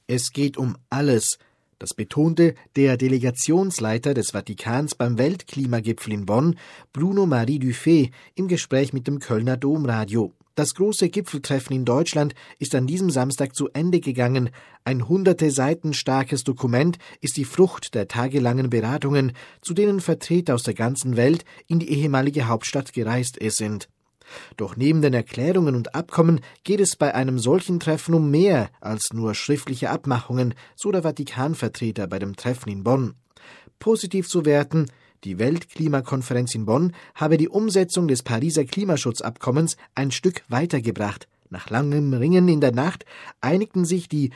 Es geht um alles. Das betonte der Delegationsleiter des Vatikans beim Weltklimagipfel in Bonn, Bruno-Marie Dufay, im Gespräch mit dem Kölner Domradio. Das große Gipfeltreffen in Deutschland ist an diesem Samstag zu Ende gegangen. Ein hunderte Seiten starkes Dokument ist die Frucht der tagelangen Beratungen, zu denen Vertreter aus der ganzen Welt in die ehemalige Hauptstadt gereist sind. Doch neben den Erklärungen und Abkommen geht es bei einem solchen Treffen um mehr als nur schriftliche Abmachungen, so der Vatikanvertreter bei dem Treffen in Bonn. Positiv zu werten: Die Weltklimakonferenz in Bonn habe die Umsetzung des Pariser Klimaschutzabkommens ein Stück weitergebracht. Nach langem Ringen in der Nacht einigten sich die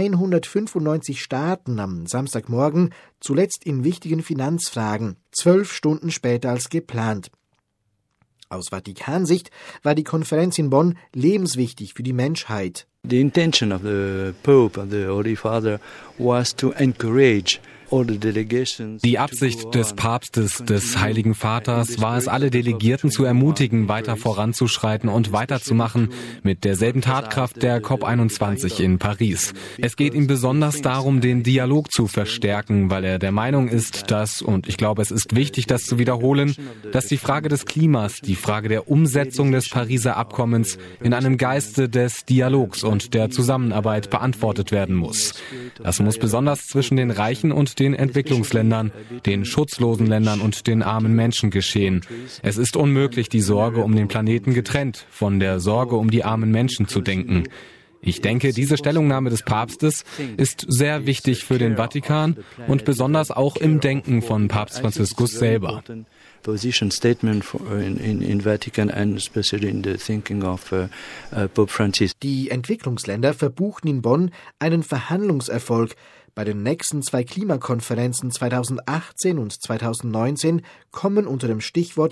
195 Staaten am Samstagmorgen zuletzt in wichtigen Finanzfragen, 12 Stunden später als geplant. Aus Vatikansicht war die Konferenz in Bonn lebenswichtig für die Menschheit. The intention of the Pope and the Holy Father was to encourage Die Absicht des Papstes, des Heiligen Vaters, war es, alle Delegierten zu ermutigen, weiter voranzuschreiten und weiterzumachen mit derselben Tatkraft der COP21 in Paris. Es geht ihm besonders darum, den Dialog zu verstärken, weil er der Meinung ist, dass, und ich glaube, es ist wichtig, das zu wiederholen, dass die Frage des Klimas, die Frage der Umsetzung des Pariser Abkommens in einem Geiste des Dialogs und der Zusammenarbeit beantwortet werden muss. Das muss besonders zwischen den reichen und den Entwicklungsländern, den schutzlosen Ländern und den armen Menschen geschehen. Es ist unmöglich, die Sorge um den Planeten getrennt von der Sorge um die armen Menschen zu denken. Ich denke, diese Stellungnahme des Papstes ist sehr wichtig für den Vatikan und besonders auch im Denken von Papst Franziskus selber. Position statement in Vatican and especially in the thinking of Pope Francis. Die Entwicklungsländer verbuchten in Bonn einen Verhandlungserfolg. Bei den nächsten 2 Klimakonferenzen 2018 und 2019 kommen unter dem Stichwort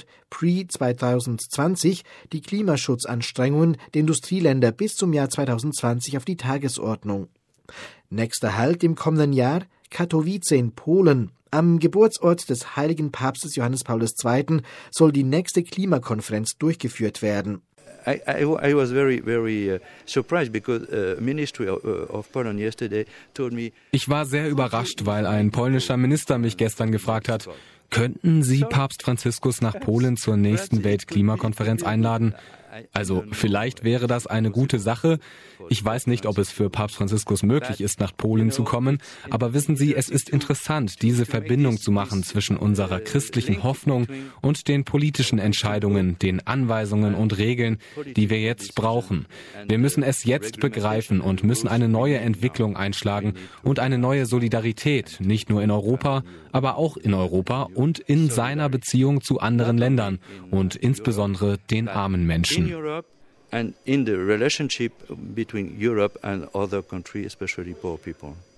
Pre-2020 die Klimaschutzanstrengungen der Industrieländer bis zum Jahr 2020 auf die Tagesordnung. Nächster Halt im kommenden Jahr: Katowice in Polen. Am Geburtsort des heiligen Papstes Johannes Paul II. Soll die nächste Klimakonferenz durchgeführt werden. I was very surprised because Ministry of Poland yesterday told me. Ich war sehr überrascht, weil ein polnischer Minister mich gestern gefragt hat: Könnten Sie Papst Franziskus nach Polen zur nächsten Weltklimakonferenz einladen? Also vielleicht wäre das eine gute Sache. Ich weiß nicht, ob es für Papst Franziskus möglich ist, nach Polen zu kommen, aber wissen Sie, es ist interessant, diese Verbindung zu machen zwischen unserer christlichen Hoffnung und den politischen Entscheidungen, den Anweisungen und Regeln, die wir jetzt brauchen. Wir müssen es jetzt begreifen und müssen eine neue Entwicklung einschlagen und eine neue Solidarität, nicht nur in Europa, aber auch in Europa und in seiner Beziehung zu anderen Ländern und insbesondere den armen Menschen. Europe and in the relationship between Europe and other countries, especially poor people.